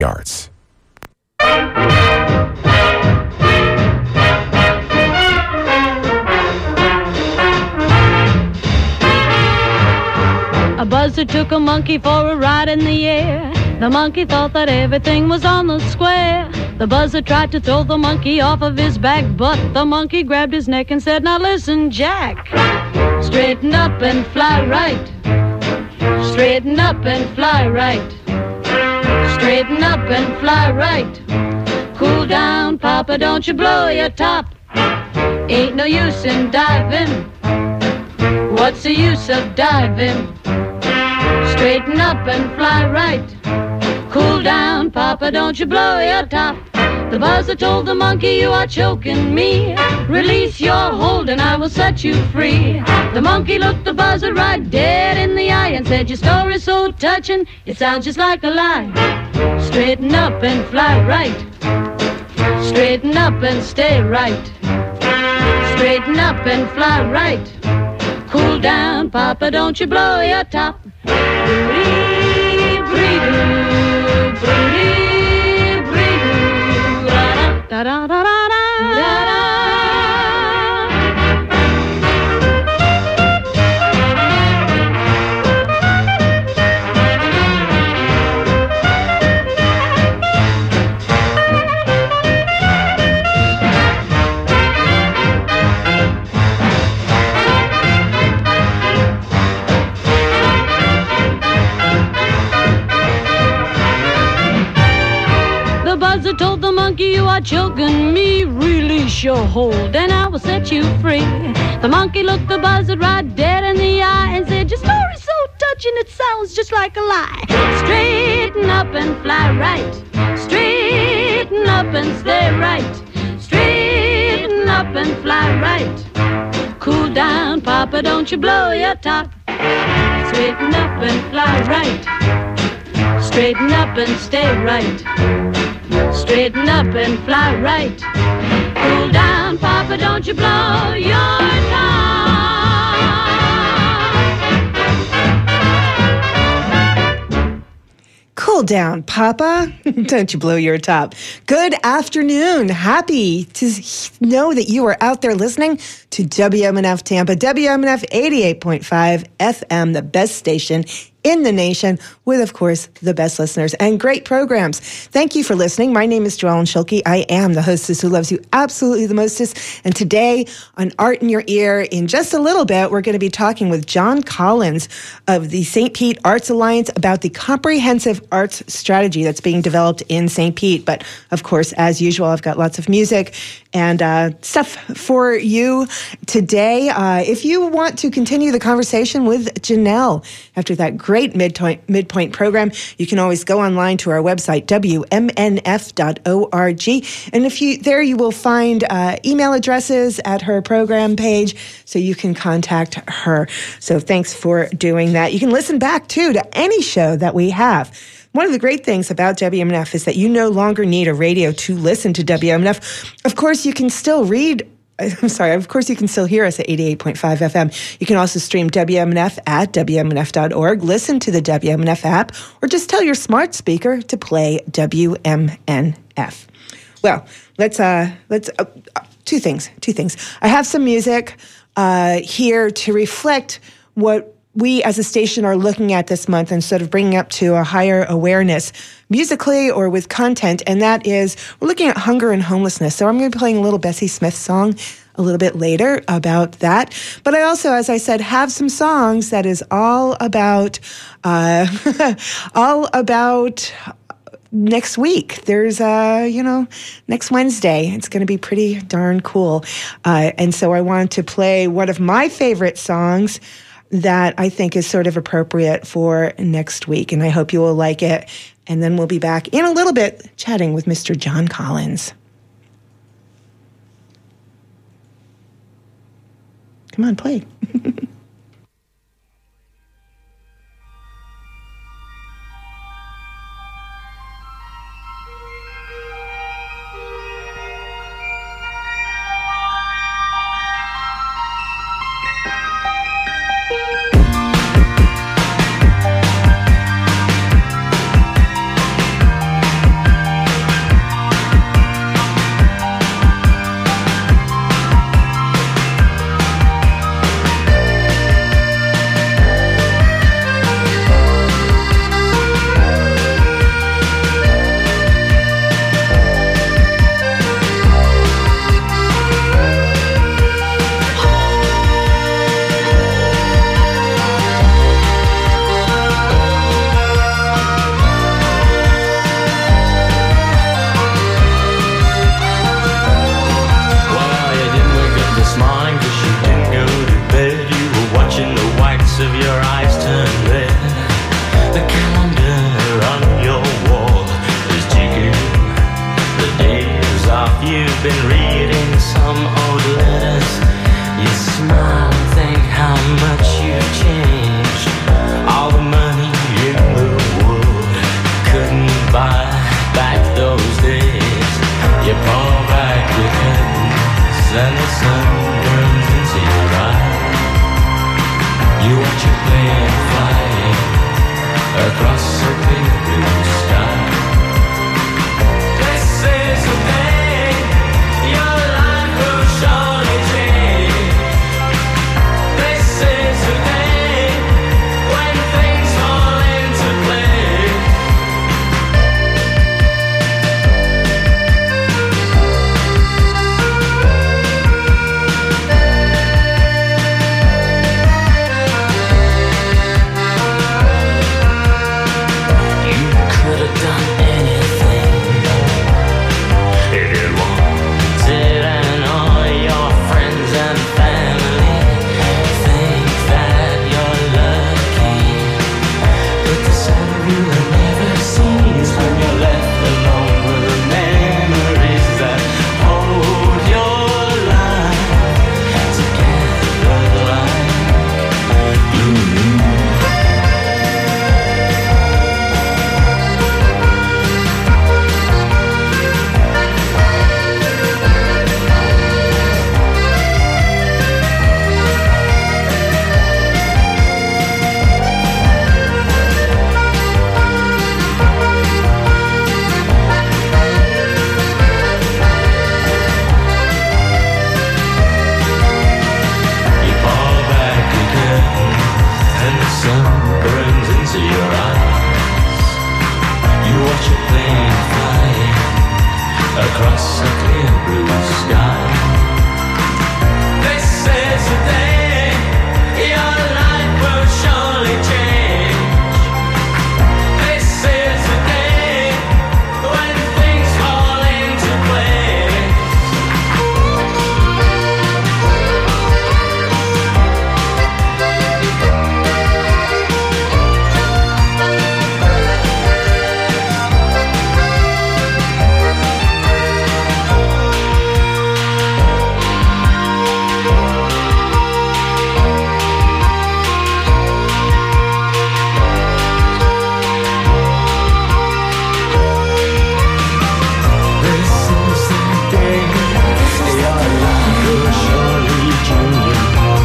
Arts. A buzzard took a monkey for a ride in the air. The monkey thought that everything was on the square. The buzzard tried to throw the monkey off of his back, but the monkey grabbed his neck and said, "Now listen, Jack, straighten up and fly right. Straighten up and fly right. Straighten up and fly right. Cool down, Papa, don't you blow your top. Ain't no use in diving. What's the use of diving? Straighten up and fly right. Cool down, Papa, don't you blow your top." The buzzard told the monkey, "You are choking me. Release your hold and I will set you free." The monkey looked the buzzard right dead in the eye and said, "Your story's so touching, it sounds just like a lie. Straighten up and fly right. Straighten up and stay right. Straighten up and fly right. Cool down, Papa, don't you blow your top." Buzzard told the monkey, "You are choking me. Release your hold and I will set you free." The monkey looked the buzzard right dead in the eye and said, "Your story's so touching, it sounds just like a lie. Straighten up and fly right. Straighten up and stay right. Straighten up and fly right. Cool down, Papa, don't you blow your top. Straighten up and fly right. Straighten up and stay right. Straighten up and fly right. Cool down, Papa, don't you blow your top." Cool down, Papa. Don't you blow your top. Good afternoon. Happy to know that you are out there listening to WMNF Tampa, WMNF 88.5 FM, the best station in the nation, with, of course, the best listeners and great programs. Thank you for listening. My name is Joellen Schilke. I am the hostess who loves you absolutely the mostest. And today on Art in Your Ear, in just a little bit, we're going to be talking with John Collins of the St. Pete Arts Alliance about the comprehensive arts strategy that's being developed in St. Pete. But, of course, as usual, I've got lots of music and stuff for you today. If you want to continue the conversation with Janelle after that great midpoint program, you can always go online to our website, WMNF.org. And you will find email addresses at her program page, so you can contact her. So thanks for doing that. You can listen back, too, to any show that we have. One of the great things about WMNF is that you no longer need a radio to listen to WMNF. Of course, you can still of course, you can still hear us at 88.5 FM. You can also stream WMNF at WMNF.org, listen to the WMNF app, or just tell your smart speaker to play WMNF. Well, let's two things. I have some music here to reflect what we as a station are looking at this month and sort of bringing up to a higher awareness musically or with content, and that is we're looking at hunger and homelessness. So I'm going to be playing a little Bessie Smith song a little bit later about that. But I also, as I said, have some songs that is all about next week. There's, next Wednesday. It's going to be pretty darn cool. And so I wanted to play one of my favorite songs that I think is sort of appropriate for next week, and I hope you will like it. And then we'll be back in a little bit chatting with Mr. John Collins. Come on, play. you've been reading some old letters, you smile and think how much you've changed. All the money in the world couldn't buy back those days. You pull back your curtains and the sun burns into your eyes. You watch a plane flying across a clear blue sky. This is the day your life will surely change. This is the day when things fall into place. You could have done anything if you wanted, and all your friends and family think that you're lucky. But the sight of you never sees when you're left alone with the memories that hold your life together like glue. You pull back your curtains and the sun burns into your eyes. You watch a plane flying across a clear blue sky. This is the day your life will surely change. This is the day when things fall into place. This is the day your life will surely change.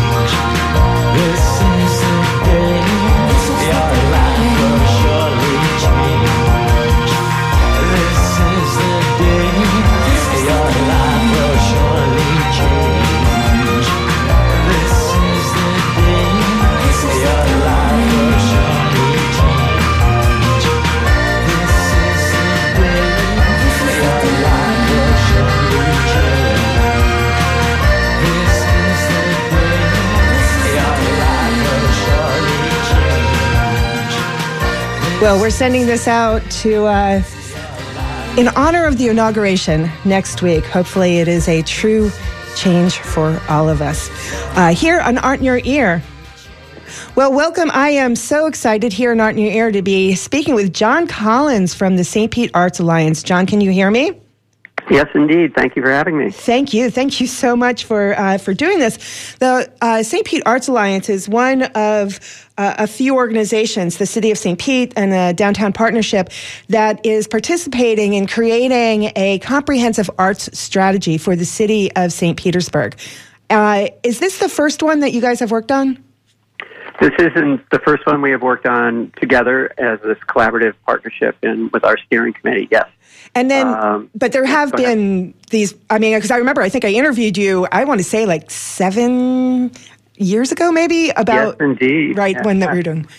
This is the day your life will surely change. This is the day your life will surely change. This is the day your life will surely change. This is the day your life will surely change. This is the day your life will surely change. Well, we're sending this out to in honor of the inauguration next week. Hopefully it is a true change for all of us. Here on Art in Your Ear. Well, welcome. I am so excited here on Art in Your Ear to be speaking with John Collins from the St. Pete Arts Alliance. John, can you hear me? Yes, indeed. Thank you for having me. Thank you. Thank you so much for doing this. The St. Pete Arts Alliance is one of a few organizations, the City of St. Pete and the Downtown Partnership, that is participating in creating a comprehensive arts strategy for the city of St. Petersburg. Is this the first one that you guys have worked on? This isn't the first one we have worked on together as this collaborative partnership and with our steering committee, yes. And then, but there have been these, I mean, because I remember, I think I interviewed you, I want to say like 7 years ago, maybe, about, yes, indeed. Right, yes. when that we were doing.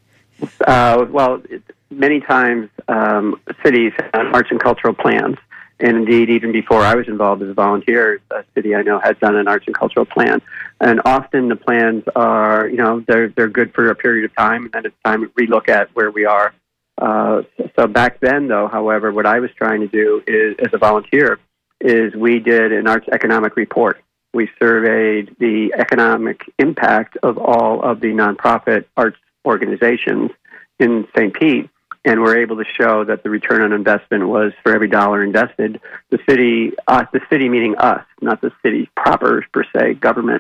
Well, many times cities have arts and cultural plans. And indeed, even before I was involved as a volunteer, a city I know has done an arts and cultural plan. And often the plans are, they're good for a period of time, and then it's time to relook at where we are. So back then, though, however, what I was trying to do is, as a volunteer, is we did an arts economic report. We surveyed the economic impact of all of the nonprofit arts organizations in St. Pete and we're able to show that the return on investment was, for every dollar invested, the city meaning us, not the city proper per se, government,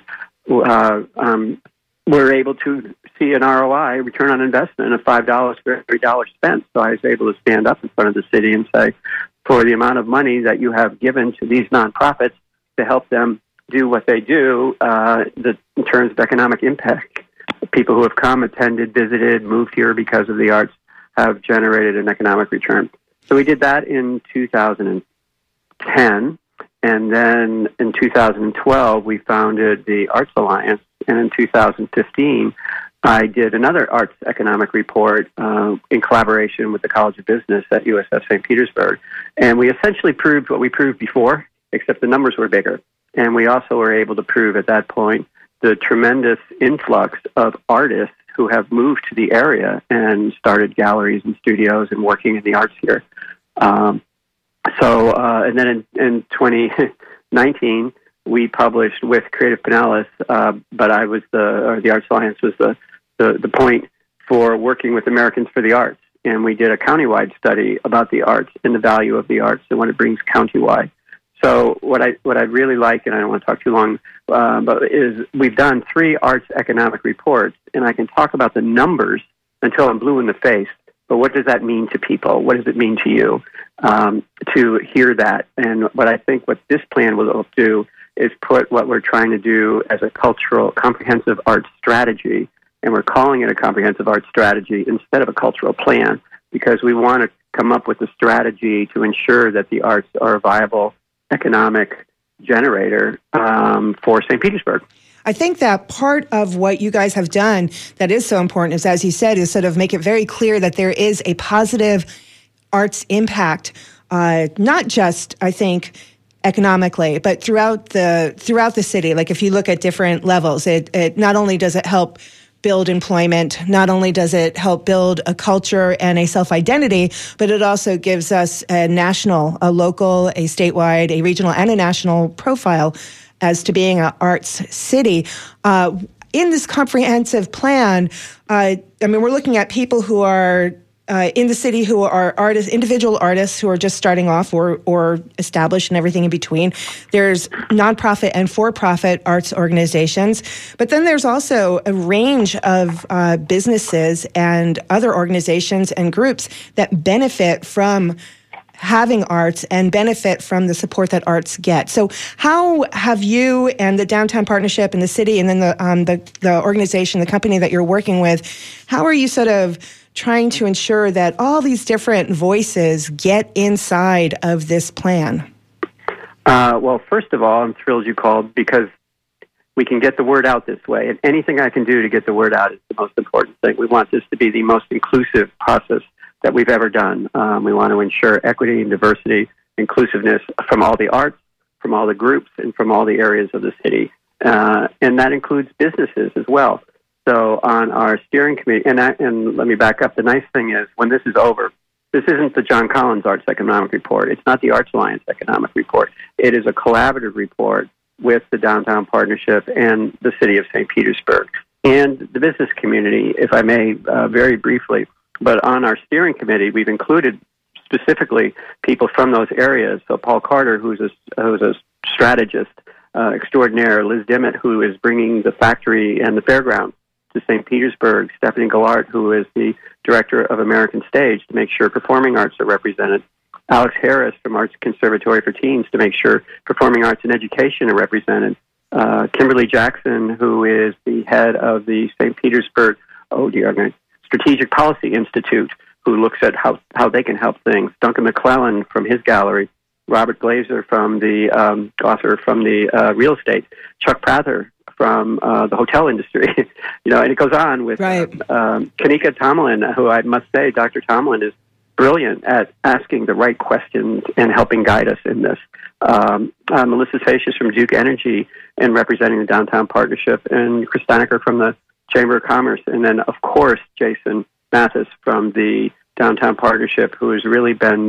we're able to see an ROI, return on investment, of $5 for every dollar spent. So I was able to stand up in front of the city and say, for the amount of money that you have given to these nonprofits to help them do what they do, in terms of economic impact, people who have come, attended, visited, moved here because of the arts have generated an economic return. So we did that in 2010, and then in 2012 we founded the Arts Alliance, and in 2015 I did another arts economic report in collaboration with the College of Business at USF St. Petersburg, and we essentially proved what we proved before, except the numbers were bigger. And we also were able to prove at that point the tremendous influx of artists who have moved to the area and started galleries and studios and working in the arts here. And then in 2019, we published with Creative Pinellas, but I was the Arts Alliance was the point for working with Americans for the Arts. And we did a countywide study about the arts and the value of the arts and what it brings countywide. So what I really like, and I don't want to talk too long, but is we've done 3 arts economic reports, and I can talk about the numbers until I'm blue in the face. But what does that mean to people? What does it mean to you to hear that? And what I think what this plan will do is put what we're trying to do as a cultural comprehensive arts strategy, and we're calling it a comprehensive arts strategy instead of a cultural plan, because we want to come up with a strategy to ensure that the arts are a viable economic generator for St. Petersburg. I think that part of what you guys have done that is so important is, as you said, is sort of make it very clear that there is a positive arts impact, not just, I think, economically, but throughout the city. Like if you look at different levels, it not only does it help build employment, not only does it help build a culture and a self-identity, but it also gives us a national, a local, a statewide, a regional, and a national profile as to being an arts city. In this comprehensive plan, we're looking at people who are in the city who are artists, individual artists who are just starting off or established and everything in between. There's nonprofit and for-profit arts organizations, but then there's also a range of businesses and other organizations and groups that benefit from having arts and benefit from the support that arts get. So how have you and the Downtown Partnership and the city and then the organization, the company that you're working with, how are you sort of trying to ensure that all these different voices get inside of this plan? Well, first of all, I'm thrilled you called, because we can get the word out this way. And anything I can do to get the word out is the most important thing. We want this to be the most inclusive process that we've ever done. We want to ensure equity and diversity, inclusiveness from all the arts, from all the groups, and from all the areas of the city. And that includes businesses as well. So on our steering committee, and let me back up, the nice thing is when this is over, this isn't the John Collins Arts Economic Report. It's not the Arts Alliance Economic Report. It is a collaborative report with the Downtown Partnership and the City of St. Petersburg and the business community, if I may, very briefly. But on our steering committee, we've included specifically people from those areas. So Paul Carter, who's a strategist extraordinaire, Liz Dimmitt, who is bringing the factory and the fairgrounds to St. Petersburg, Stephanie Gallart, who is the director of American Stage, to make sure performing arts are represented, Alex Harris from Arts Conservatory for Teens, to make sure performing arts and education are represented, Kimberly Jackson, who is the head of the St. Petersburg Strategic Policy Institute, who looks at how they can help things, Duncan McClellan from his gallery, Robert Glazer from the author from the real estate, Chuck Prather from the hotel industry, and it goes on with Kanika Tomlin, who I must say, Dr. Tomlin is brilliant at asking the right questions and helping guide us in this. Melissa Facius from Duke Energy and representing the Downtown Partnership, and Chris Steinecker from the Chamber of Commerce, and then, of course, Jason Mathis from the Downtown Partnership, who has really been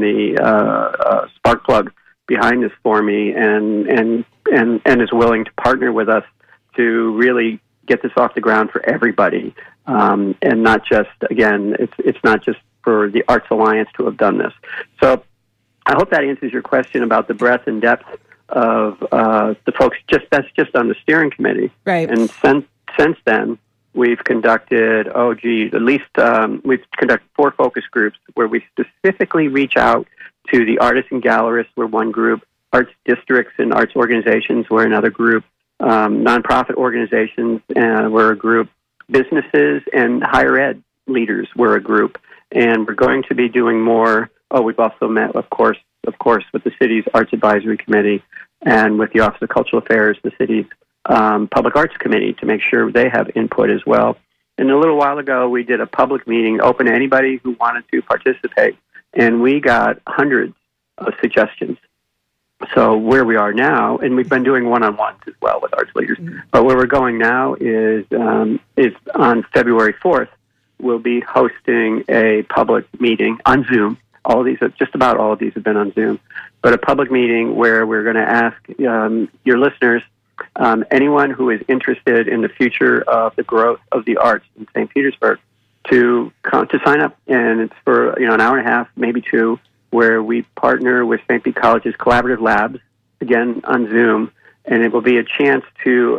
the spark plug behind this for me and is willing to partner with us to really get this off the ground for everybody, and not just, again, it's not just for the Arts Alliance to have done this. So I hope that answers your question about the breadth and depth of the folks. That's just on the steering committee. Right. And since then, we've conducted, we've conducted 4 focus groups where we specifically reach out to the artists and gallerists. We're one group. Arts districts and arts organizations were another group. Nonprofit organizations were a group. Businesses and higher ed leaders were a group. And we're going to be doing more. We've also met, of course, with the city's Arts Advisory Committee and with the Office of Cultural Affairs, the city's Public Arts Committee, to make sure they have input as well. And a little while ago, we did a public meeting open to anybody who wanted to participate, and we got hundreds of suggestions. So where we are now, and we've been doing one-on-ones as well with arts leaders, but where we're going now is on February 4th, we'll be hosting a public meeting on Zoom. Just about all of these have been on Zoom, but a public meeting where we're going to ask your listeners, anyone who is interested in the future of the growth of the arts in St. Petersburg, to sign up. And it's for an hour and a half, maybe 2, where we partner with St. Pete College's Collaborative Labs, again on Zoom, and it will be a chance to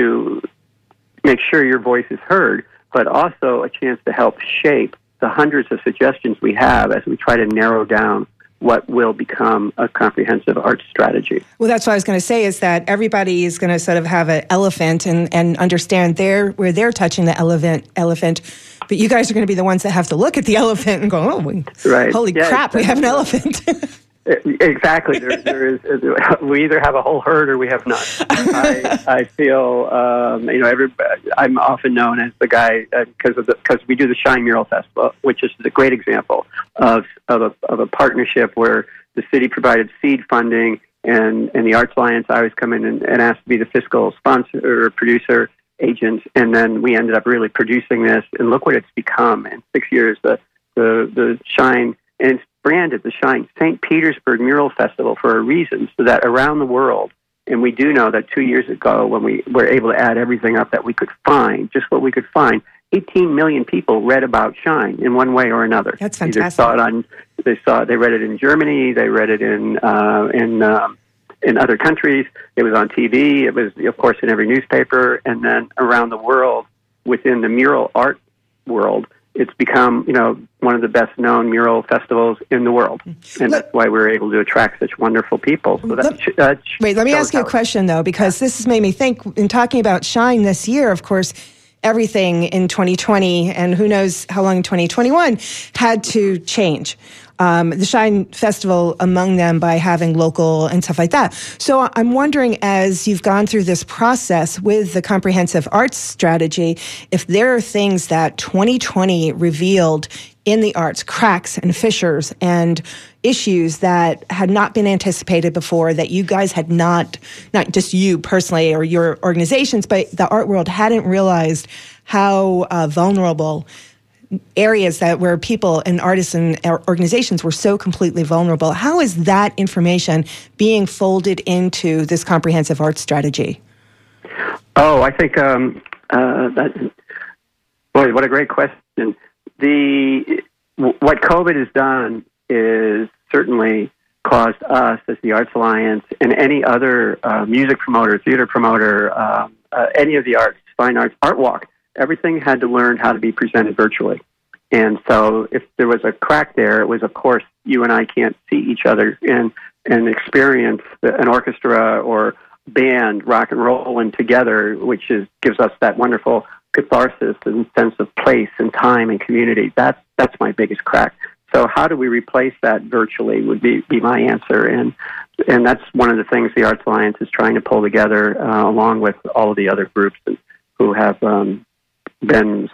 make sure your voice is heard, but also a chance to help shape the hundreds of suggestions we have as we try to narrow down what will become a comprehensive arts strategy. Well, that's what I was going to say, is that everybody is going to sort of have an elephant and understand where they're touching the elephant, but you guys are going to be the ones that have to look at the elephant and go, holy crap, we have an elephant. Exactly. There is. We either have a whole herd or we have none. I feel, I'm often known as the guy because we do the Shine Mural Festival, which is a great example of a partnership where the city provided seed funding, and the Arts Alliance, I always come in and ask to be the fiscal sponsor or producer agent, and then we ended up really producing this, and look what it's become in 6 years. The Shine, and it's branded the Shine St. Petersburg Mural Festival for a reason, so that around the world, and we do know that 2 years ago when we were able to add everything up that we could find, just what we could find, 18 million people read about Shine in one way or another. That's fantastic. They read it in Germany, they read it in other countries. It was on TV. It was, of course, in every newspaper, and then around the world, within the mural art world, it's become, one of the best-known mural festivals in the world, and that's why we're able to attract such wonderful people. So wait, let me ask you a question, though, because this has made me think, in talking about Shine this year, of course, everything in 2020, and who knows how long in 2021, had to change. The Shine Festival among them by having local and stuff like that. So I'm wondering, as you've gone through this process with the comprehensive arts strategy, if there are things that 2020 revealed in the arts, cracks and fissures and issues that had not been anticipated before, that you guys had not just you personally or your organizations, but the art world hadn't realized how vulnerable areas where people and artists and organizations were so completely vulnerable. How is that information being folded into this comprehensive arts strategy? I think what a great question. What COVID has done is certainly caused us as the Arts Alliance and any other music promoter, theater promoter, any of the arts, fine arts, Art Walk, everything had to learn how to be presented virtually. And so if there was a crack there, it was, of course, you and I can't see each other and experience an orchestra or band rock and rolling together, which gives us that wonderful catharsis and sense of place and time and community. That's my biggest crack. So how do we replace that virtually would be my answer. And that's one of the things the Arts Alliance is trying to pull together along with all of the other groups who have been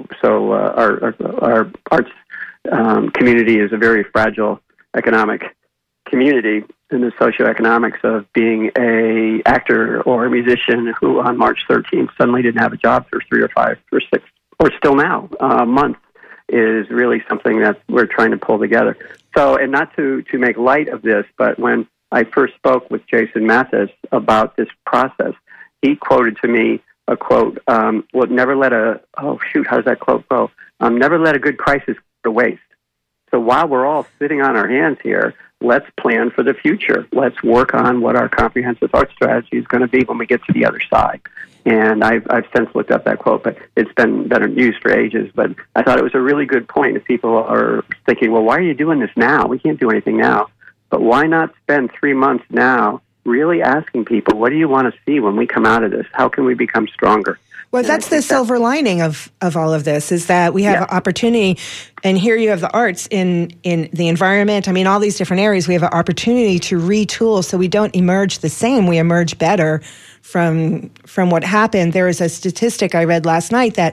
our arts community is a very fragile economic community, in the socioeconomics of being a actor or a musician who on March 13th suddenly didn't have a job for 3 or 5 or 6 or still now months is really something that we're trying to pull together. So, and not to make light of this, but when I first spoke with Jason Mathis about this process, he quoted to me a quote, never let how does that quote go? Never let a good crisis go to waste. So while we're all sitting on our hands here, let's plan for the future. Let's work on what our comprehensive art strategy is going to be when we get to the other side. And I've since looked up that quote, but it's been used for ages. But I thought it was a really good point. If people are thinking, well, why are you doing this now? We can't do anything now. But why not spend 3 months now really asking people, what do you want to see when we come out of this? How can we become stronger? Well, that's the silver lining of all of this, is that we have an opportunity, and here you have the arts in the environment. I mean, all these different areas, we have an opportunity to retool so we don't emerge the same. We emerge better from what happened. There was a statistic I read last night that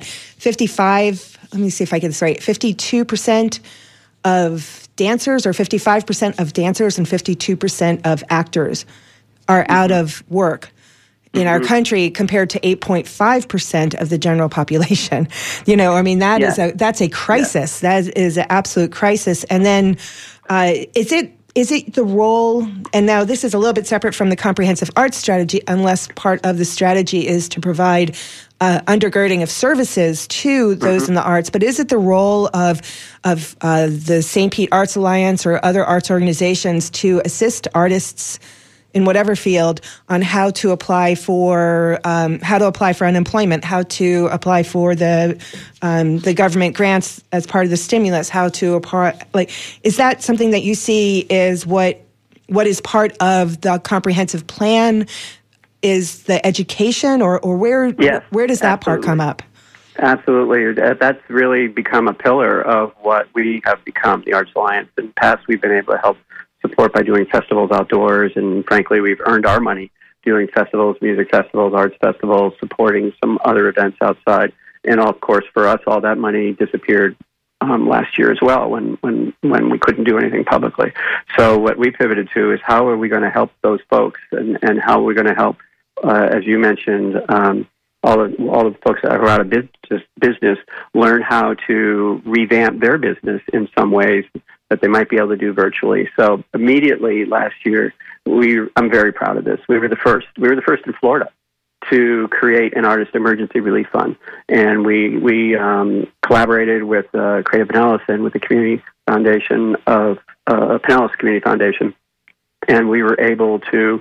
52% of dancers, or 55% of dancers and 52% of actors are out of work in our country, compared to 8.5% of the general population. That's a crisis. That is an absolute crisis. And then is it the role, and now this is a little bit separate from the comprehensive arts strategy, unless part of the strategy is to provide undergirding of services to those in the arts, but is it the role of the St. Pete Arts Alliance or other arts organizations to assist artists in whatever field on how to apply for unemployment, how to apply for the government grants as part of the stimulus, how to apply? Is that something that you see is what is part of the comprehensive plan? Is the education, or where does that part come up? Absolutely. That's really become a pillar of what we have become, the Arts Alliance. In the past, we've been able to help support by doing festivals outdoors, and frankly, we've earned our money doing festivals, music festivals, arts festivals, supporting some other events outside. And of course, for us, all that money disappeared last year as well when we couldn't do anything publicly. So what we pivoted to is how are we going to help those folks, and how are we going to help, as you mentioned, all the folks that are out of business learn how to revamp their business in some ways that they might be able to do virtually. So immediately last year, I'm very proud of this. We were the first in Florida to create an artist emergency relief fund, and we collaborated with Creative Pinellas and with the community foundation of Pinellas Community Foundation, and we were able to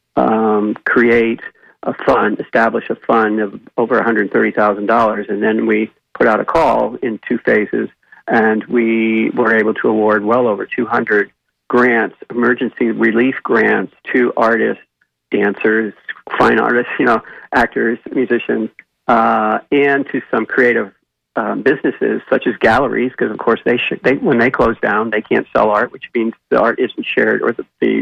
establish a fund of over $130,000, and then we put out a call in 2 phases, and we were able to award well over 200 grants, emergency relief grants, to artists, dancers, fine artists, actors, musicians, and to some creative businesses such as galleries, because of course they when they close down, they can't sell art, which means the art isn't shared, or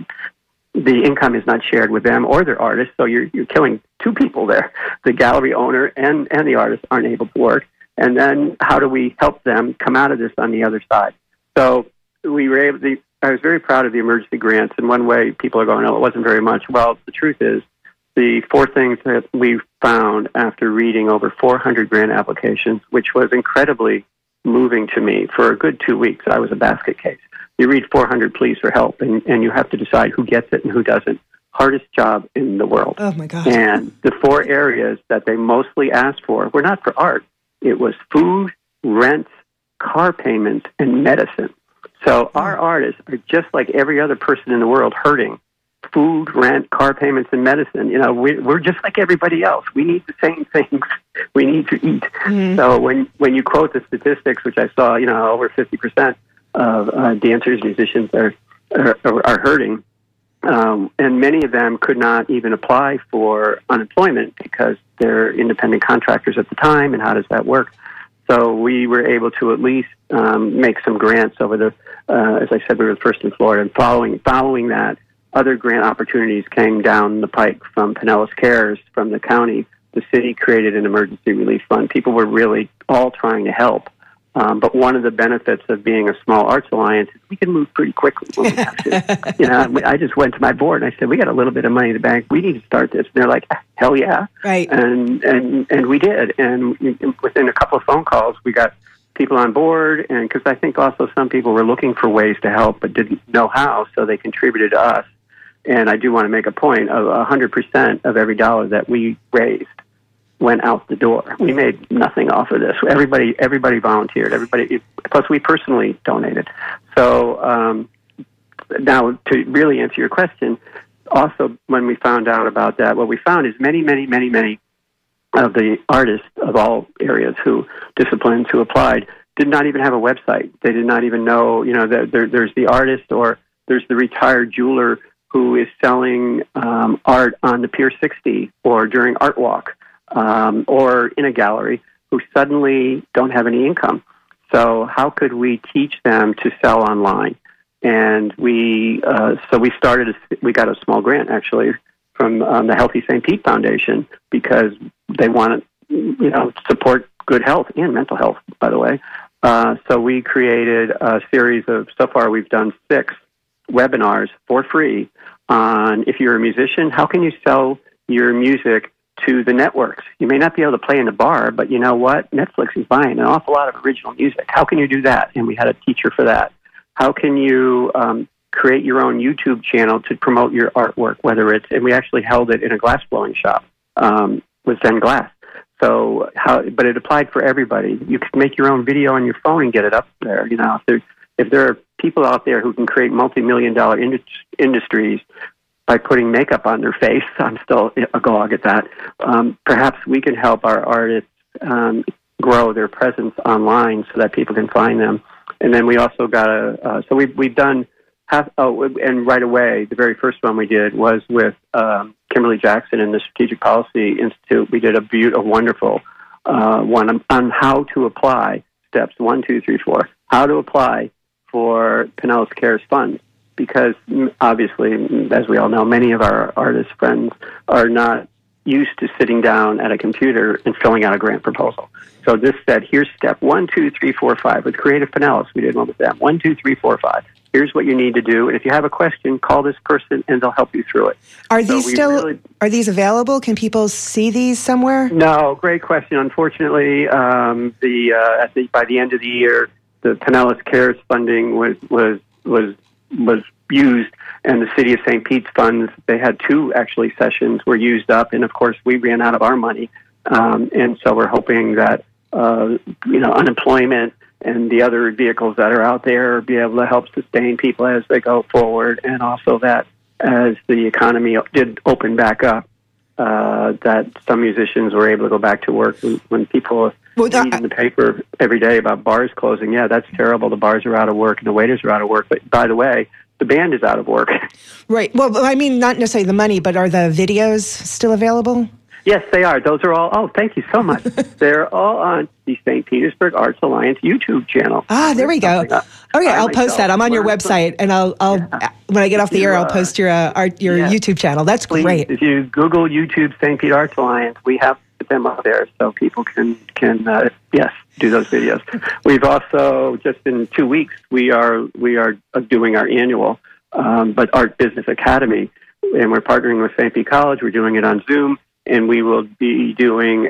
the income is not shared with them or their artists. So you're killing 2 people there. The gallery owner and the artist aren't able to work. And then how do we help them come out of this on the other side? So we were able to, I was very proud of the emergency grants. In one way, people are going, oh, it wasn't very much. Well, the truth is, the 4 things that we found after reading over 400 grant applications, which was incredibly moving to me. For a good 2 weeks, I was a basket case. You read 400 pleas for help, and you have to decide who gets it and who doesn't. Hardest job in the world. Oh, my God. And the 4 areas that they mostly asked for were not for art. It was food, rent, car payments, and medicine. So our artists are just like every other person in the world, hurting. Food, rent, car payments, and medicine. We're just like everybody else. We need the same things. We need to eat. Mm-hmm. So when you quote the statistics, which I saw, over 50% of dancers, musicians are hurting, and many of them could not even apply for unemployment because they're independent contractors at the time, and how does that work? So we were able to at least make some grants over the, as I said, we were the first in Florida, and following that, other grant opportunities came down the pike from Pinellas Cares, from the county. The city created an emergency relief fund. People were really all trying to help. But one of the benefits of being a small arts alliance is we can move pretty quickly when we have to. I just went to my board and I said, we got a little bit of money in the bank. We need to start this. And they're like, hell yeah. Right. And we did. And within a couple of phone calls, we got people on board. And because I think also some people were looking for ways to help but didn't know how, so they contributed to us. And I do want to make a point of 100% of every dollar that we raised went out the door. We made nothing off of this. Everybody volunteered. Plus we personally donated. So now to really answer your question, also when we found out about that, what we found is many of the artists of all areas disciplines who applied did not even have a website. They did not even know, that there's the artist or there's the retired jeweler who is selling art on the Pier 60 or during Art Walk or in a gallery who suddenly don't have any income. So how could we teach them to sell online? And we got a small grant actually from the Healthy St. Pete Foundation because they want to support good health and mental health, by the way. So we created a series of, so far we've done 6 webinars for free on, if you're a musician, how can you sell your music to the networks? You may not be able to play in a bar, but you know what? Netflix is buying an awful lot of original music. How can you do that? And we had a teacher for that. How can you create your own YouTube channel to promote your artwork, and we actually held it in a glass blowing shop with Zen Glass. So but it applied for everybody. You could make your own video on your phone and get it up there. If there are people out there who can create multi-million-dollar industries by putting makeup on their face, I'm still agog at that. Perhaps we can help our artists grow their presence online so that people can find them. And then we also got we've done and right away, the very first one we did was with Kimberly Jackson and the Strategic Policy Institute. We did a wonderful one on how to apply steps 1, 2, 3, 4. How to apply for Pinellas Cares funds, because obviously, as we all know, many of our artist friends are not used to sitting down at a computer and filling out a grant proposal. So this said, here's step 1, 2, 3, 4, 5. With Creative Pinellas, we did one with them. 1, 2, 3, 4, 5. Here's what you need to do, and if you have a question, call this person, and they'll help you through it. Are these available? Can people see these somewhere? No, great question. Unfortunately, by the end of the year, the Pinellas Cares funding was used, and the City of St. Pete's funds, they had 2 actually sessions were used up, and of course we ran out of our money, and so we're hoping that unemployment and the other vehicles that are out there be able to help sustain people as they go forward, and also that as the economy did open back up, that some musicians were able to go back to work. When people read in the paper every day about bars closing, yeah, that's terrible. The bars are out of work and the waiters are out of work. But by the way, the band is out of work. Right. Well, I mean, not necessarily the money, but are the videos still available? Yes, they are. Those are all, thank you so much. They're all on the St. Petersburg Arts Alliance YouTube channel. There we go. I'll post that. I'm on your website, and I'll when I get off the air, I'll post your YouTube channel. That's great. If you Google YouTube St. Pete Arts Alliance, we have them up there so people can do those videos. We've also, just in 2 weeks, we are doing our annual but Art Business Academy, and we're partnering with St. Pete College. We're doing it on Zoom. And we will be doing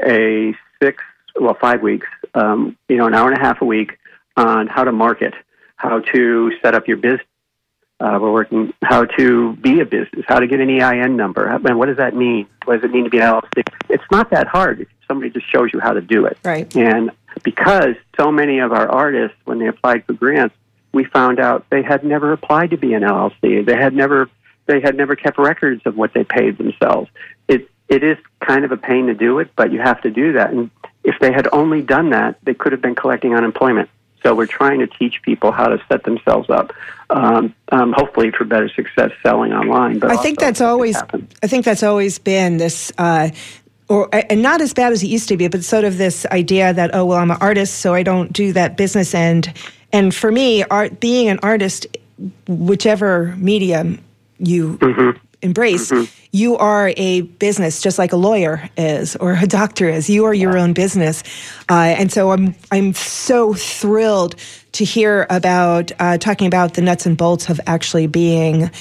5 weeks, an hour and a half a week on how to market, how to set up your business. We're working how to be a business, how to get an EIN number. And what does that mean? What does it mean to be an LLC? It's not that hard if somebody just shows you how to do it. Right. And because so many of our artists, when they applied for grants, we found out they had never applied to be an LLC. They had never kept records of what they paid themselves. It is kind of a pain to do it, but you have to do that. And if they had only done that, they could have been collecting unemployment. So we're trying to teach people how to set themselves up, hopefully for better success selling online. But I think that's always been this, and not as bad as it used to be, but sort of this idea that, I'm an artist, so I don't do that business end. And for me, being an artist, whichever medium you embrace, you are a business, just like a lawyer is or a doctor is. You are your own business, and so I'm so thrilled to hear about talking about the nuts and bolts of actually being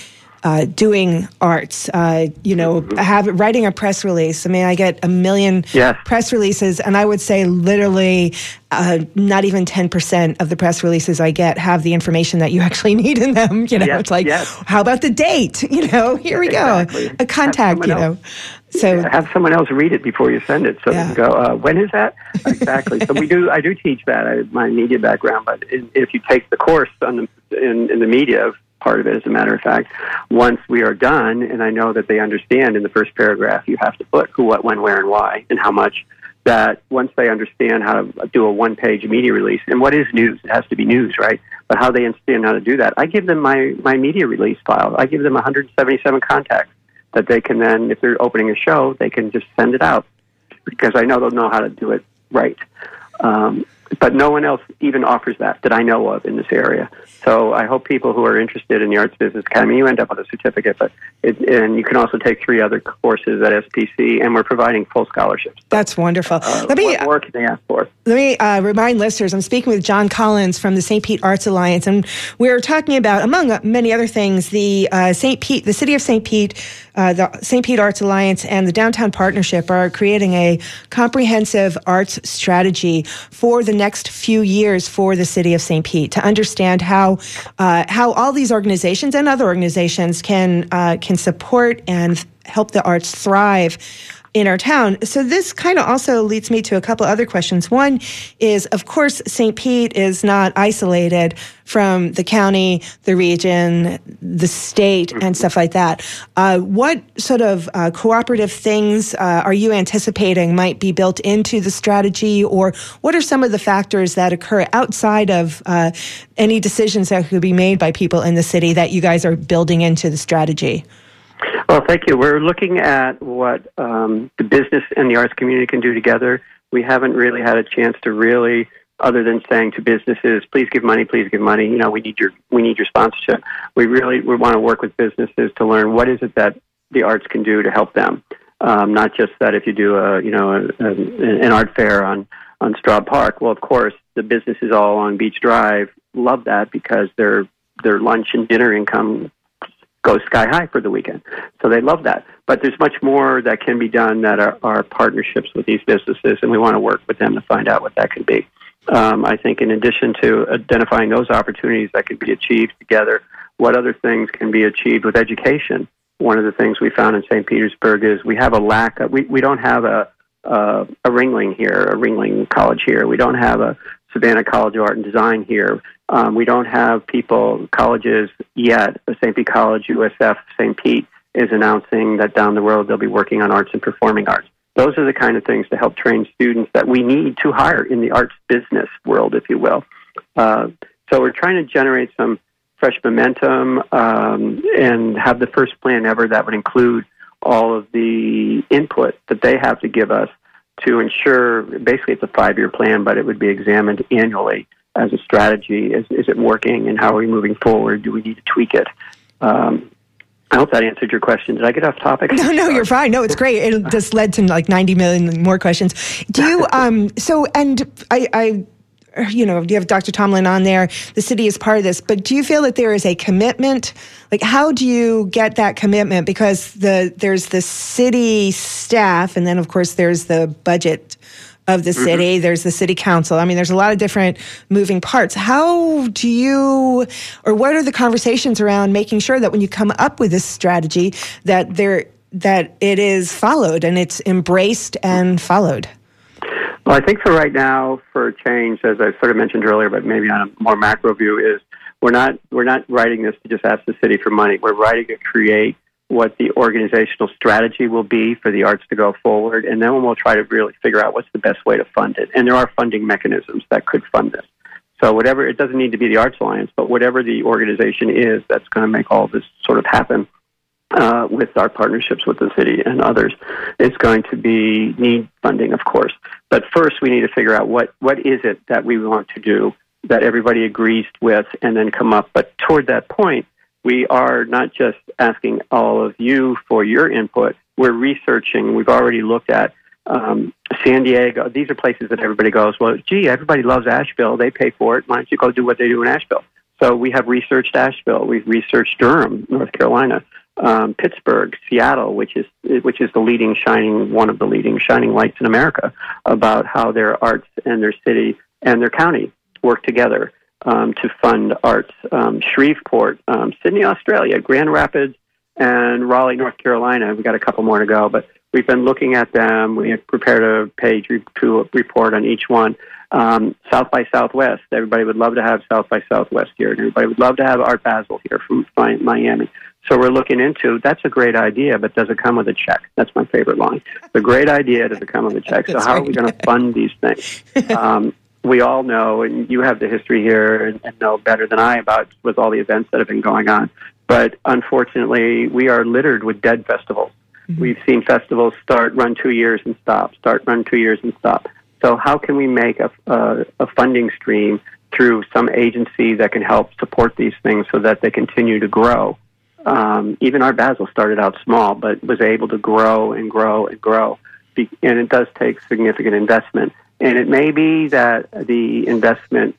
doing arts, writing a press release. I mean, I get a million press releases, and I would say literally not even 10% of the press releases I get have the information that you actually need in them. It's like, how about the date? Here we go. A contact, So have someone else read it before you send it, so they can go, when is that? Exactly. So I do teach that. My media background, but if you take the course in the media part of it, as a matter of fact, once we are done, and I know that they understand in the first paragraph, you have to put who, what, when, where, and why, and how much. That once they understand how to do a one-page media release, and what is news? It has to be news, right? But how they understand how to do that, I give them my media release file. I give them 177 contacts that they can then, if they're opening a show, they can just send it out, because I know they'll know how to do it right. But no one else even offers that I know of in this area. So I hope people who are interested in the Arts Business Academy, you end up with a certificate, and you can also take 3 other courses at SPC, and we're providing full scholarships. That's wonderful. What more can they ask for? Let me remind listeners, I'm speaking with John Collins from the St. Pete Arts Alliance, and we're talking about, among many other things, the City of St. Pete, the St. Pete Arts Alliance, and the Downtown Partnership are creating a comprehensive arts strategy for the next few years for the City of St. Pete to understand how all these organizations and other organizations can support and help the arts thrive in our town. So this kind of also leads me to a couple other questions. One is, of course, St. Pete is not isolated from the county, the region, the state, and stuff like that. What sort of cooperative things are you anticipating might be built into the strategy, or what are some of the factors that occur outside of any decisions that could be made by people in the city that you guys are building into the strategy? Well, thank you. We're looking at what the business and the arts community can do together. We haven't really had a chance to really, other than saying to businesses, please give money, we need your sponsorship. We want to work with businesses to learn what is it that the arts can do to help them. Not just that if you do an art fair on Straub Park. Well, of course, the businesses all on Beach Drive love that because their lunch and dinner income goes sky high for the weekend. So they love that. But there's much more that can be done that are partnerships with these businesses, and we want to work with them to find out what that could be. I think in addition to identifying those opportunities that could be achieved together, what other things can be achieved with education? One of the things we found in St. Petersburg is we have a lack of, we don't have a Ringling here, a Ringling College here. We don't have a Savannah College of Art and Design here. We don't have colleges yet. St. Pete College, USF, St. Pete is announcing that down the road they'll be working on arts and performing arts. Those are the kind of things to help train students that we need to hire in the arts business world, if you will. So we're trying to generate some fresh momentum and have the first plan ever that would include all of the input that they have to give us to ensure, basically it's a 5-year plan, but it would be examined annually as a strategy. Is it working, and how are we moving forward? Do we need to tweak it? I hope that answered your question. Did I get off topic? No, you're fine. No, it's great. It just led to like 90 million more questions. Do you, you have Dr. Tomlin on there. The city is part of this, but do you feel that there is a commitment? Like, how do you get that commitment? Because there's the city staff, and then of course there's the budget of the city. There's the city council. I mean, there's a lot of different moving parts. How do you, or what are the conversations around making sure that when you come up with this strategy that it is followed and it's embraced and followed? Well, I think for right now, for a change, as I sort of mentioned earlier, but maybe on a more macro view, is we're not writing this to just ask the city for money. We're writing to create what the organizational strategy will be for the arts to go forward, and then we'll try to really figure out what's the best way to fund it. And there are funding mechanisms that could fund this. So whatever, it doesn't need to be the Arts Alliance, but whatever the organization is that's going to make all this sort of happen with our partnerships with the city and others, it's going to need funding, of course. But first we need to figure out what is it that we want to do that everybody agrees with, and then come up. But toward that point, we are not just asking all of you for your input. We're researching. We've already looked at San Diego. These are places that everybody goes, well, gee, everybody loves Asheville. They pay for it. Why don't you go do what they do in Asheville? So we have researched Asheville, we've researched Durham, North Carolina, Pittsburgh, Seattle, which is one of the leading shining lights in America, about how their arts and their city and their county work together to fund arts. Shreveport, Sydney, Australia, Grand Rapids, and Raleigh, North Carolina. We've got a couple more to go, but we've been looking at them. We have prepared a page report on each one. South by Southwest. Everybody would love to have South by Southwest here, and everybody would love to have Art Basel here from Miami. So we're looking into, that's a great idea, but does it come with a check? That's my favorite line. It's a great idea, does it come with a check? So how are we going to fund these things? We all know, and you have the history here and know better than I about with all the events that have been going on. But unfortunately, we are littered with dead festivals. Mm-hmm. We've seen festivals run 2 years and stop, run 2 years and stop. So how can we make a funding stream through some agency that can help support these things so that they continue to grow? Even Art Basel started out small, but was able to grow and grow and grow. And it does take significant investment. And it may be that the investment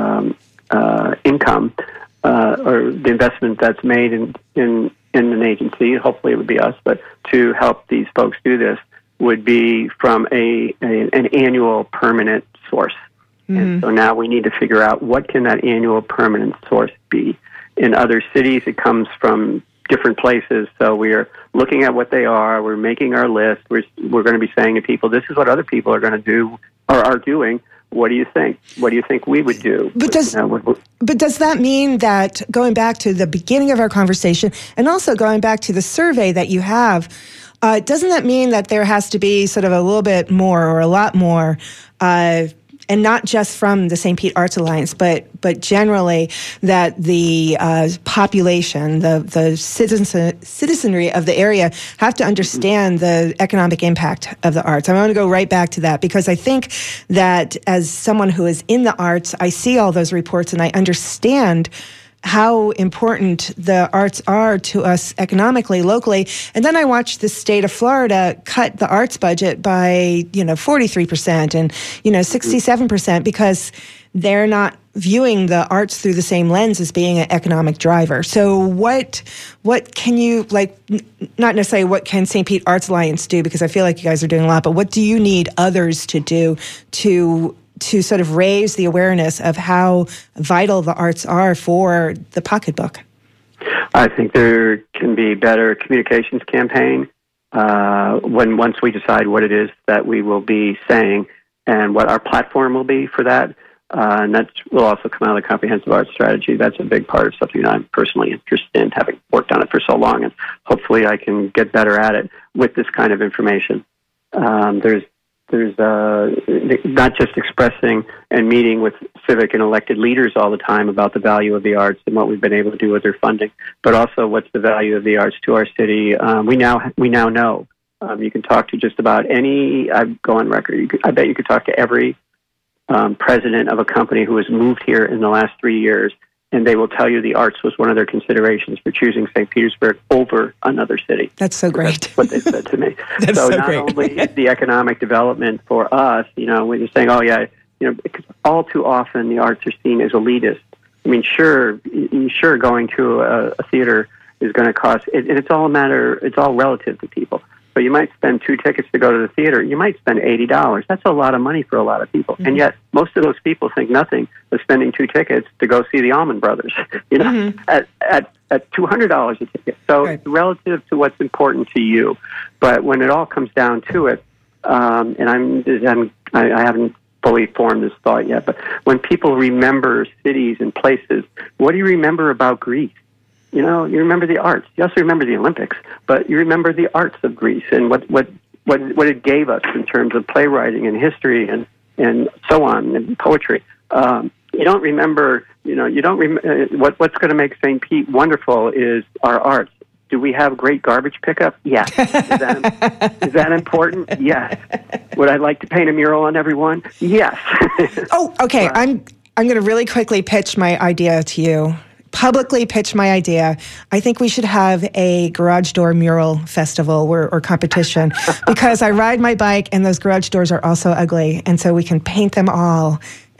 income or the investment that's made in an agency, hopefully it would be us, but to help these folks do this, would be from an annual permanent source. Mm-hmm. And so now we need to figure out what can that annual permanent source be. In other cities, it comes from different places. So we are looking at what they are. We're making our list. We're going to be saying to people, this is what other people are going to do or are doing. What do you think? What do you think we would do? But does that mean that, going back to the beginning of our conversation and also going back to the survey that you have, doesn't that mean that there has to be sort of a little bit more or a lot more, and not just from the St. Pete Arts Alliance, but generally that the population, the citizenry of the area have to understand the economic impact of the arts? I want to go right back to that because I think that as someone who is in the arts, I see all those reports and I understand how important the arts are to us economically, locally. And then I watched the state of Florida cut the arts budget by, 43% and, 67% because they're not viewing the arts through the same lens as being an economic driver. So what can you, not necessarily what can St. Pete Arts Alliance do, because I feel like you guys are doing a lot, but what do you need others to do to sort of raise the awareness of how vital the arts are for the pocketbook? I think there can be better communications campaign once we decide what it is that we will be saying and what our platform will be for that. And that will also come out of the comprehensive arts strategy. That's a big part of something that I'm personally interested in, having worked on it for so long, and hopefully I can get better at it with this kind of information. There's not just expressing and meeting with civic and elected leaders all the time about the value of the arts and what we've been able to do with their funding, but also what's the value of the arts to our city. We now know. You can talk to just about any. I go on record. I bet you could talk to every president of a company who has moved here in the last 3 years, and they will tell you the arts was one of their considerations for choosing St. Petersburg over another city. That's so great. That's what they said to me. That's so not great. Only is the economic development for us, when you're saying, because all too often the arts are seen as elitist. I mean, sure, going to a theater is going to cost, and it's all relative to people. So you might spend 2 tickets to go to the theater. You might spend $80. That's a lot of money for a lot of people. Mm-hmm. And yet most of those people think nothing of spending 2 tickets to go see the Allman Brothers, mm-hmm. at $200 a ticket. So It's relative to what's important to you. But when it all comes down to it, and I haven't fully formed this thought yet, but when people remember cities and places, what do you remember about Greece? You remember the arts. You also remember the Olympics, but you remember the arts of Greece and what it gave us in terms of playwriting and history and so on, and poetry. You don't remember. What's going to make St. Pete wonderful is our arts. Do we have great garbage pickup? Yes. Is that important? Yes. Would I like to paint a mural on everyone? Yes. Oh, okay. I'm going to really quickly pitch my idea to you. Publicly pitch my idea. I think we should have a garage door mural festival or competition because I ride my bike and those garage doors are also ugly. And so we can paint them all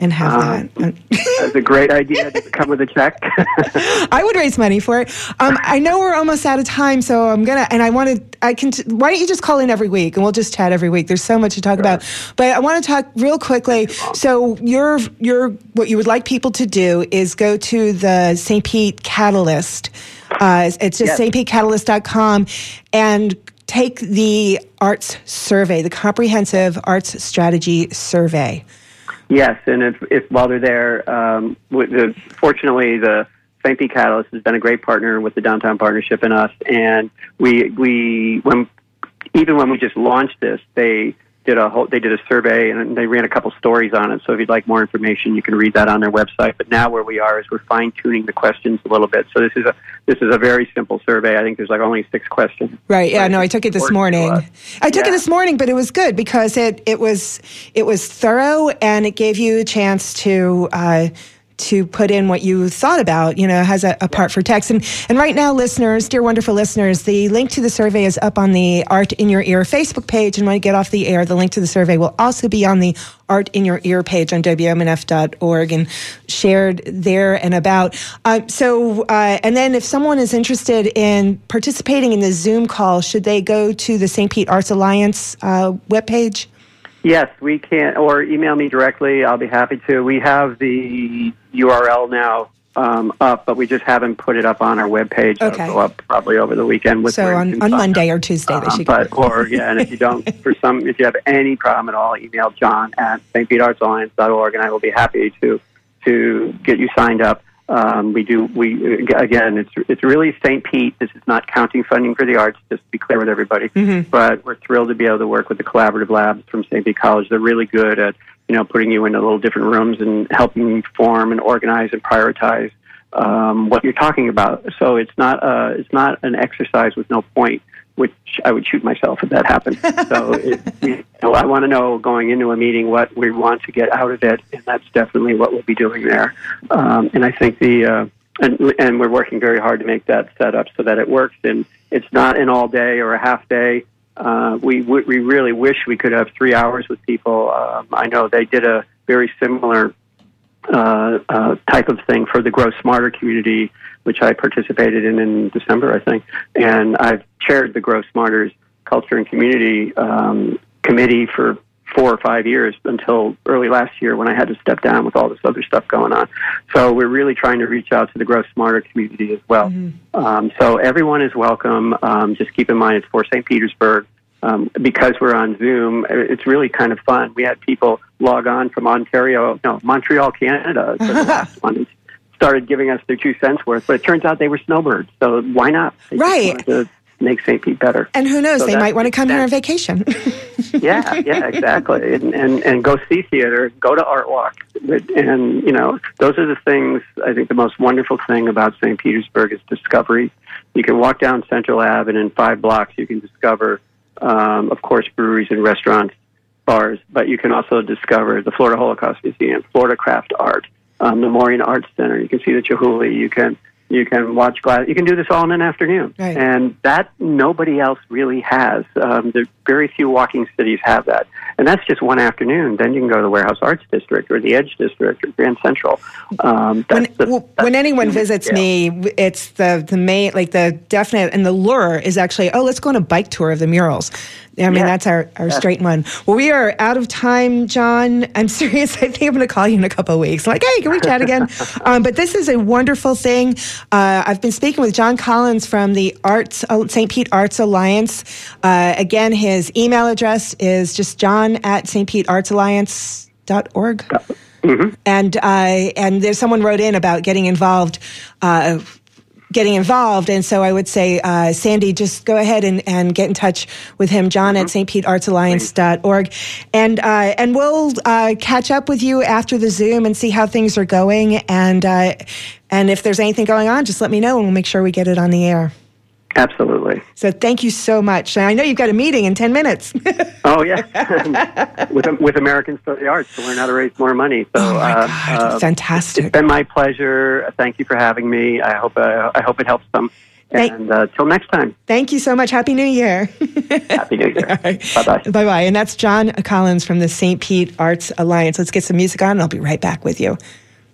and have that. That's a great idea to come with a check. I would raise money for it. I know we're almost out of time, so why don't you just call in every week and we'll just chat every week. There's so much to talk about. But I want to talk real quickly. So what you would like people to do is go to the St. Pete Catalyst. It's just stpetecatalyst.com and take the arts survey, the comprehensive arts strategy survey. Yes, and if while they're there, fortunately the St. Pete Catalyst has been a great partner with the Downtown Partnership and us, and when we just launched this, they did a survey and they ran a couple stories on it. So if you'd like more information, you can read that on their website. But now where we are is we're fine tuning the questions a little bit. So this is a very simple survey. I think there's only 6 questions. Right. Yeah. No, I took it this morning. I took it this morning, but it was good because it was thorough and it gave you a chance to put in what you thought about, has a part for text. And right now, listeners, dear wonderful listeners, the link to the survey is up on the Art in Your Ear Facebook page. And when I get off the air, the link to the survey will also be on the Art in Your Ear page on WMNF.org and shared there and about. And then if someone is interested in participating in the Zoom call, should they go to the St. Pete Arts Alliance webpage? Yes, we can, or email me directly. I'll be happy to. We have the URL now up, but we just haven't put it up on our webpage. Okay. It'll go up probably over the weekend. So on Monday or Tuesday, they should go. And if you don't, if you have any problem at all, email John at stpeteartsalliance.org, and I will be happy to get you signed up. It's really St. Pete. This is not counting funding for the arts, just to be clear with everybody. Mm-hmm. But we're thrilled to be able to work with the collaborative labs from St. Pete College. They're really good at, putting you into little different rooms and helping you form and organize and prioritize what you're talking about. So it's not an exercise with no point, which I would shoot myself if that happened. So I want to know going into a meeting what we want to get out of it, and that's definitely what we'll be doing there. And I think and we're working very hard to make that set up so that it works, and it's not an all day or a half day. We really wish we could have 3 hours with people. I know they did a very similar type of thing for the Grow Smarter community, which I participated in December, I think. And I've chaired the Grow Smarter's Culture and Community Committee for 4 or 5 years until early last year when I had to step down with all this other stuff going on. So we're really trying to reach out to the Grow Smarter community as well. Mm-hmm. So everyone is welcome. Just keep in mind it's for St. Petersburg. Because we're on Zoom, it's really kind of fun. We had people log on from Montreal, Canada, for the last one. And started giving us their 2 cents worth, but it turns out they were snowbirds. So why not? They just wanted to make St. Pete better. And who knows, they might want to come here on vacation. yeah, exactly. And go see theater, go to Art Walk. And, those are the things, I think the most wonderful thing about St. Petersburg is discovery. You can walk down Central Ave, and in 5 blocks you can discover, of course, breweries and restaurants, bars, but you can also discover the Florida Holocaust Museum, Florida Craft Art, the Maureen Arts Center. You can see the Chihuly. You can watch glass. You can do this all in an afternoon, right. And that nobody else really has. There very few walking cities have that, and that's just one afternoon. Then you can go to the Warehouse Arts District or the Edge District or Grand Central. When anyone visits me, it's the main, the definite, and the lure is actually, let's go on a bike tour of the murals. I mean, that's our straight one. Well, we are out of time, John. I'm serious. I think I'm going to call you in a couple of weeks. I'm like, hey, can we chat again? But this is a wonderful thing. I've been speaking with John Collins from the St. Pete Arts Alliance. Again, his email address is just john@stpeteartsalliance.org. Mm-hmm. And there's someone wrote in about getting involved. And so I would say, Sandy, just go ahead and get in touch with him, John at stpeteartsalliance.org. And we'll catch up with you after the Zoom and see how things are going. And if there's anything going on, just let me know and we'll make sure we get it on the air. Absolutely. So thank you so much. I know you've got a meeting in 10 minutes. Oh, yeah. with Americans for the Arts to learn how to raise more money. So, fantastic. It's been my pleasure. Thank you for having me. I hope it helps some. And till next time. Thank you so much. Happy New Year. Happy New Year. Right. Bye-bye. Bye-bye. And that's John Collins from the St. Pete Arts Alliance. Let's get some music on, and I'll be right back with you.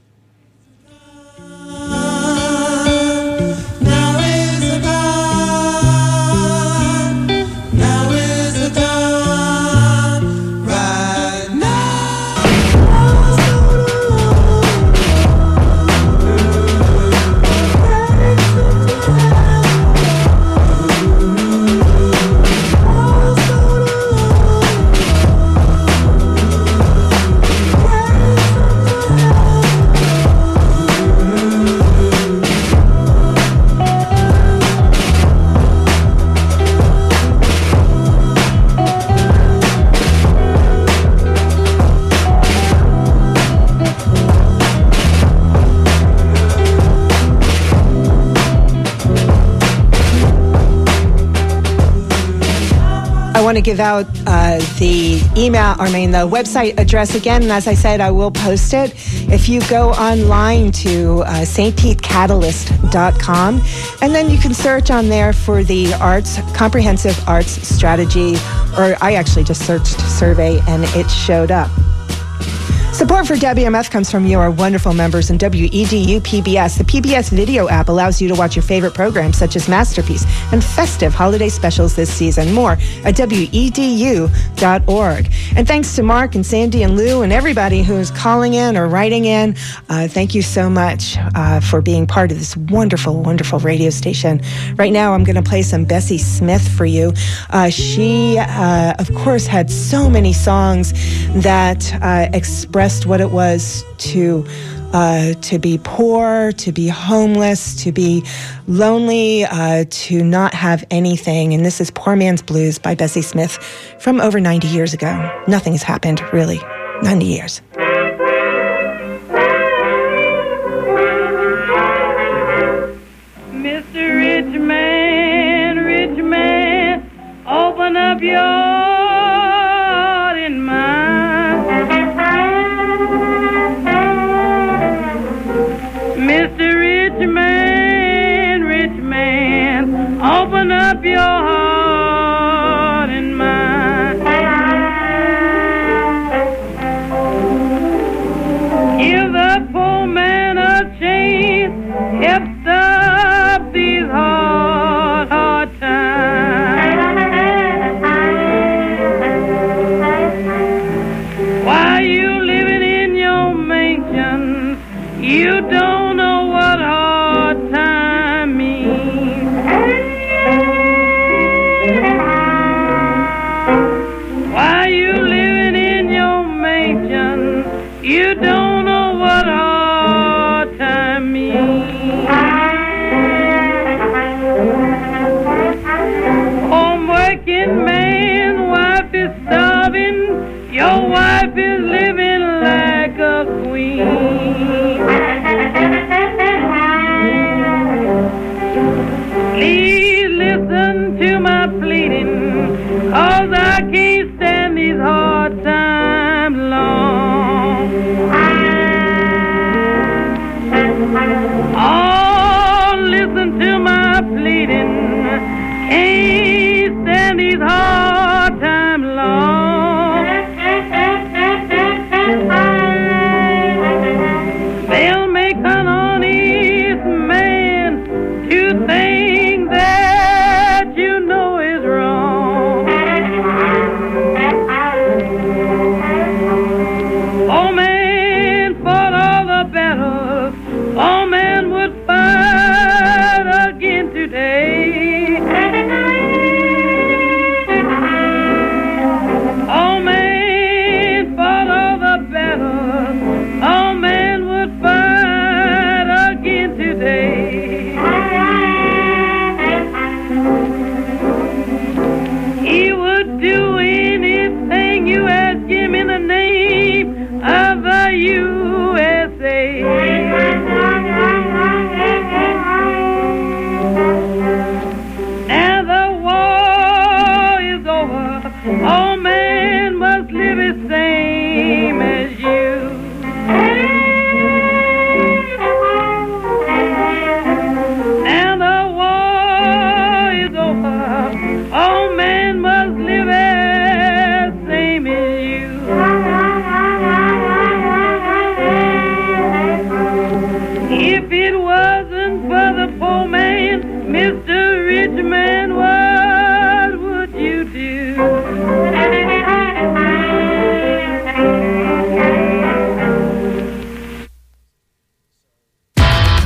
I want to give out the the website address again. And as I said, I will post it. If you go online to stpetecatalyst.com, and then you can search on there for the comprehensive arts strategy, or I actually just searched survey and it showed up. Support for WMF comes from your wonderful members in WEDU PBS. The PBS video app allows you to watch your favorite programs such as Masterpiece and festive holiday specials this season. More at WEDU.org. And thanks to Mark and Sandy and Lou and everybody who is calling in or writing in. Thank you so much for being part of this wonderful, wonderful radio station. Right now, I'm going to play some Bessie Smith for you. She, of course, had so many songs that expressed what it was to be poor, to be homeless, to be lonely, to not have anything. And this is Poor Man's Blues by Bessie Smith from over 90 years ago. Nothing has happened, really. 90 years. Mr. Rich man, open up your heart and mind. Mr. Rich man, open up your heart and mind. Give the poor man a chance, help stop these hard times. While you living in your mansion, you don't know what hard time means.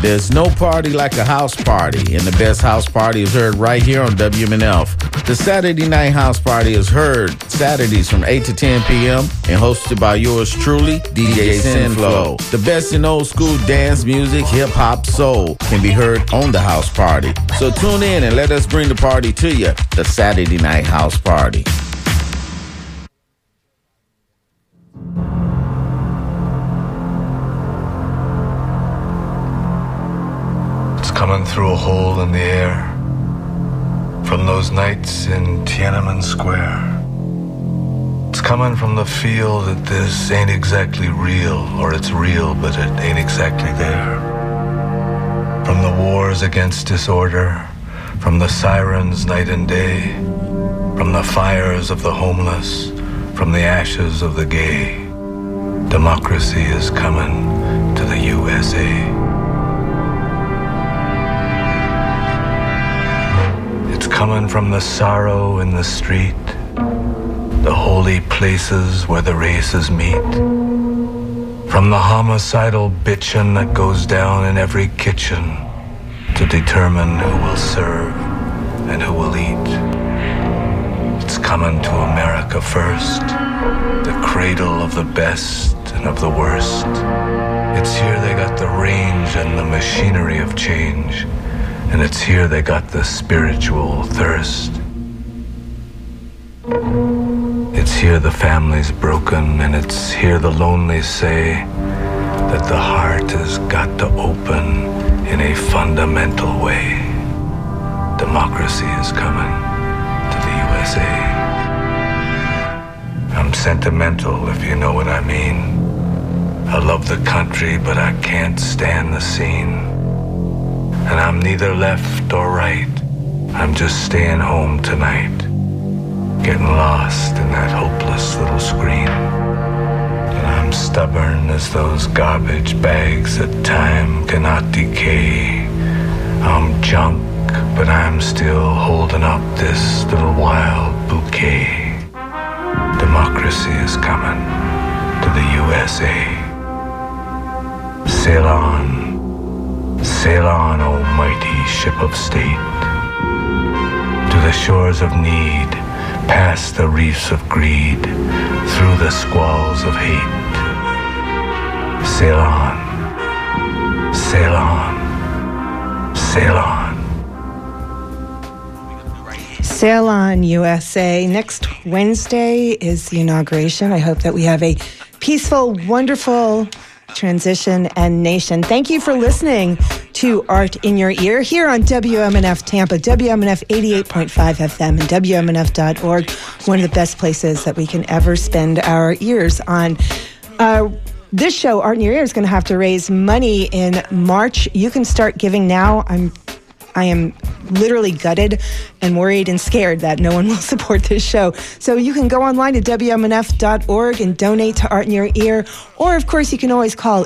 There's no party like a house party, and the best house party is heard right here on WMNF. The Saturday Night House Party is heard Saturdays from 8 to 10 p.m. and hosted by yours truly, DJ Sinflow. The best in old school dance music, hip-hop, soul can be heard on the house party. So tune in and let us bring the party to you, the Saturday Night House Party. Coming through a hole in the air from those nights in Tiananmen Square. It's coming from the feel that this ain't exactly real, or it's real but it ain't exactly there. From the wars against disorder, from the sirens night and day, from the fires of the homeless, from the ashes of the gay, democracy is coming to the USA. Coming from the sorrow in the street, the holy places where the races meet, from the homicidal bitchin' that goes down in every kitchen to determine who will serve and who will eat. It's coming to America first, the cradle of the best and of the worst. It's here they got the range and the machinery of change. And it's here they got the spiritual thirst. It's here the family's broken, and it's here the lonely say that the heart has got to open in a fundamental way. Democracy is coming to the USA. I'm sentimental, if you know what I mean. I love the country, but I can't stand the scene. And I'm neither left or right. I'm just staying home tonight, getting lost in that hopeless little screen. And I'm stubborn as those garbage bags that time cannot decay. I'm junk, but I'm still holding up this little wild bouquet. Democracy is coming to the USA. Sail on. Sail on, O mighty ship of state, to the shores of need, past the reefs of greed, through the squalls of hate. Sail on, sail on, sail on. Sail on, USA. Next Wednesday is the inauguration. I hope that we have a peaceful, wonderful transition and nation. Thank you for listening to Art in Your Ear here on WMNF Tampa, WMNF 88.5 FM and WMNF.org, one of the best places that we can ever spend our ears on. This show, Art in Your Ear, is going to have to raise money in March. You can start giving now. I am literally gutted and worried and scared that no one will support this show. So you can go online to WMNF.org and donate to Art in Your Ear. Or, of course, you can always call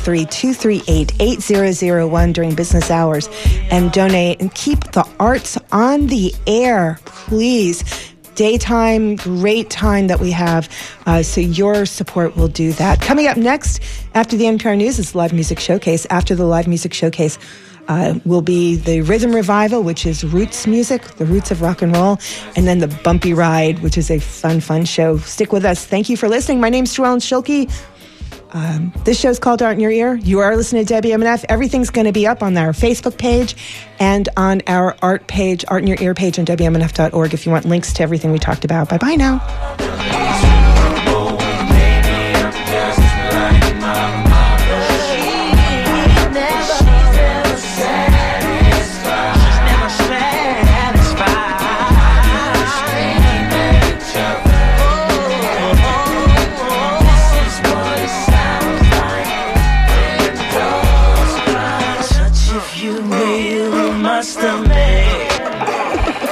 813-238-8001 during business hours and donate and keep the arts on the air, please. Daytime, great time that we have. So your support will do that. Coming up next, after the NPR News, is the Live Music Showcase. After the Live Music Showcase, will be the Rhythm Revival, which is roots music, the roots of rock and roll, and then the Bumpy Ride, which is a fun show. Stick with us. Thank you for listening. My name's Joellen Schilke. This show's called Art in Your Ear. You are listening to WMNF. Everything's going to be up on our Facebook page and on our art page, Art in Your Ear page on WMNF.org if you want links to everything we talked about. Bye-bye now.